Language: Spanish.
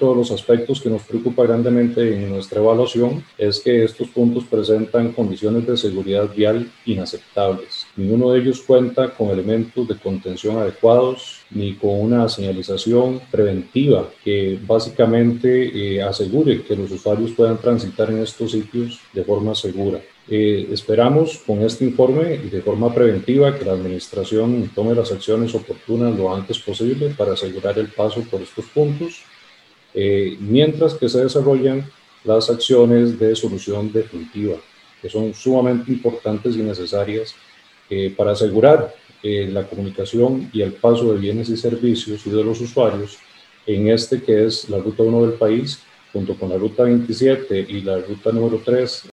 otro de los aspectos que nos preocupa grandemente en nuestra evaluación es que estos puntos presentan condiciones de seguridad vial inaceptables. Ninguno de ellos cuenta con elementos de contención adecuados ni con una señalización preventiva que básicamente asegure que los usuarios puedan transitar en estos sitios de forma segura. Esperamos con este informe y de forma preventiva que la administración tome las acciones oportunas lo antes posible para asegurar el paso por estos puntos, mientras que se desarrollan las acciones de solución definitiva, que son sumamente importantes y necesarias para asegurar la comunicación y el paso de bienes y servicios y de los usuarios en este que es la Ruta 1 del país, junto con la Ruta 27 y la Ruta número 3